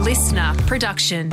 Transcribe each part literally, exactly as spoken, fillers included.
listener production.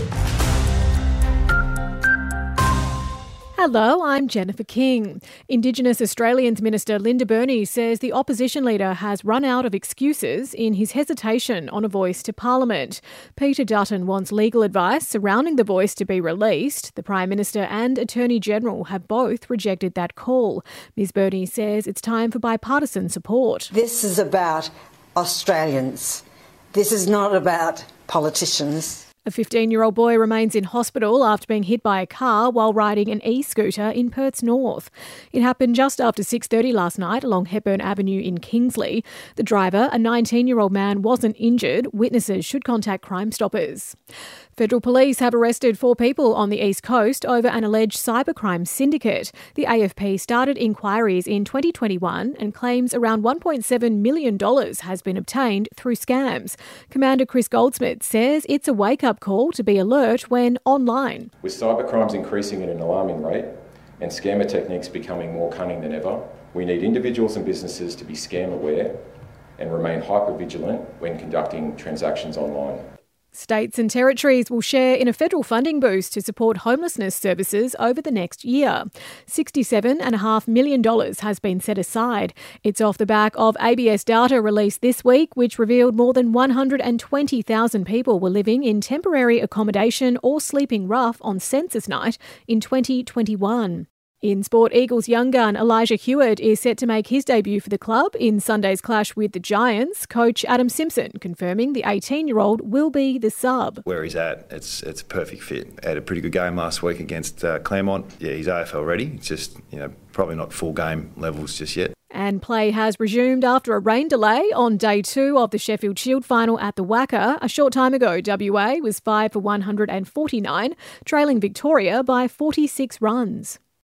Hello, I'm Jennifer King. Indigenous Australians Minister Linda Burney says the opposition leader has run out of excuses in his hesitation on a voice to Parliament. Peter Dutton wants legal advice surrounding the voice to be released. The Prime Minister and Attorney General have both rejected that call. Ms Burney says it's time for bipartisan support. This is about Australians. This is not about politicians. A fifteen-year-old boy remains in hospital after being hit by a car while riding an e-scooter in Perth's north. It happened just after six thirty last night along Hepburn Avenue in Kingsley. The driver, a nineteen-year-old man, wasn't injured. Witnesses should contact Crime Stoppers. Federal police have arrested four people on the East Coast over an alleged cybercrime syndicate. The A F P started inquiries in twenty twenty-one and claims around one point seven million dollars has been obtained through scams. Commander Chris Goldsmith says it's a wake-up call to be alert when online. With cybercrimes increasing at an alarming rate and scammer techniques becoming more cunning than ever, we need individuals and businesses to be scam aware and remain hyper-vigilant when conducting transactions online. States and territories will share in a federal funding boost to support homelessness services over the next year. sixty-seven point five million dollars has been set aside. It's off the back of A B S data released this week, which revealed more than one hundred twenty thousand people were living in temporary accommodation or sleeping rough on census night in twenty twenty-one. In sport, Eagles young gun Elijah Heward is set to make his debut for the club in Sunday's clash with the Giants. Coach Adam Simpson confirming the eighteen-year-old will be the sub. Where he's at, it's it's a perfect fit. Had a pretty good game last week against uh, Claremont. Yeah, he's A F L ready. It's just, you know, probably not full game levels just yet. And play has resumed after a rain delay on day two of the Sheffield Shield final at the Wacker. A short time ago, W A was five for one hundred forty-nine, trailing Victoria by forty-six runs.